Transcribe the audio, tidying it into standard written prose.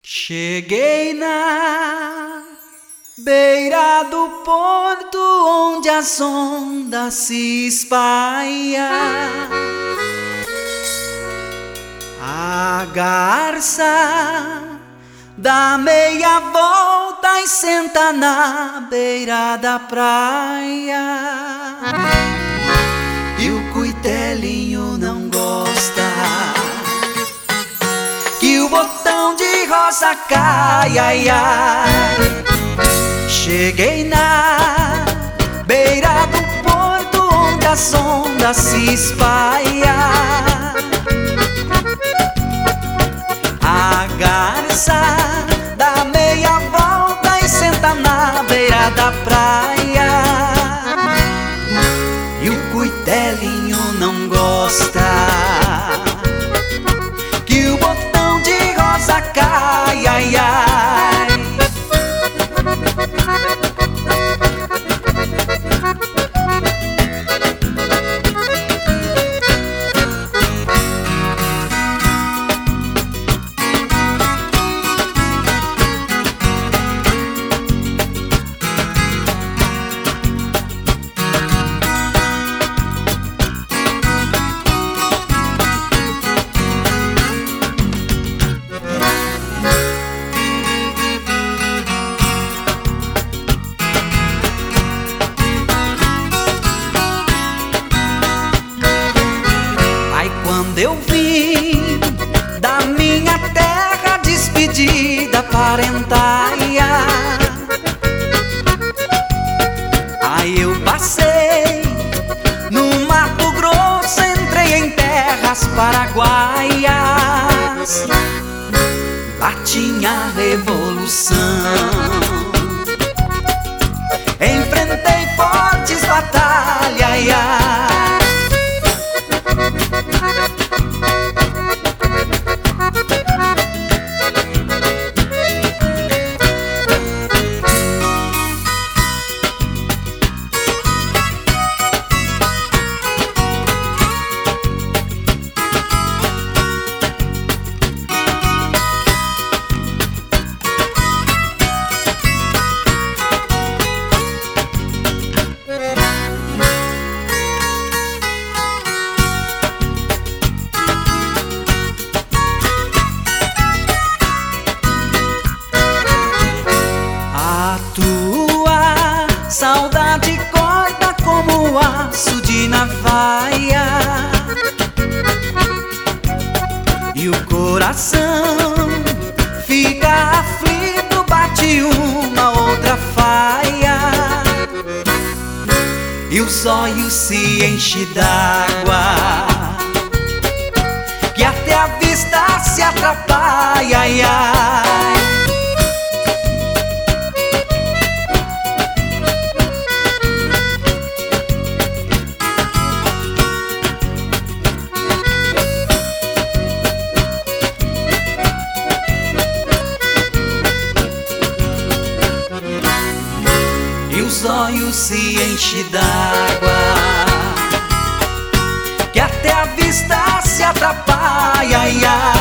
Cheguei na beira do porto onde as ondas se espalham. A garça dá meia volta e senta na beira da praia. E o cuitelinho não gosta que o botão de rosa cai, ai, ai. Cheguei na beira do porto onde as ondas se espalham. A garça dá meia volta e senta na beira da praia. E o cuitelinho não gosta que o botão de rosa cai, ai, ai. Quando eu vim da minha terra despedida parentalha, aí eu passei no Mato Grosso, entrei em terras paraguaias. Lá tinha a revolução, enfrentei fortes batalhas, ai, ai. Saudade corta como aço de navalha, e o coração fica aflito, bate uma outra faia, e os olhos se enchem d'água, que até a vista se atrapalha, ai, ai. E os olhos se enchem d'água, que até a vista se atrapalha, ai, ai.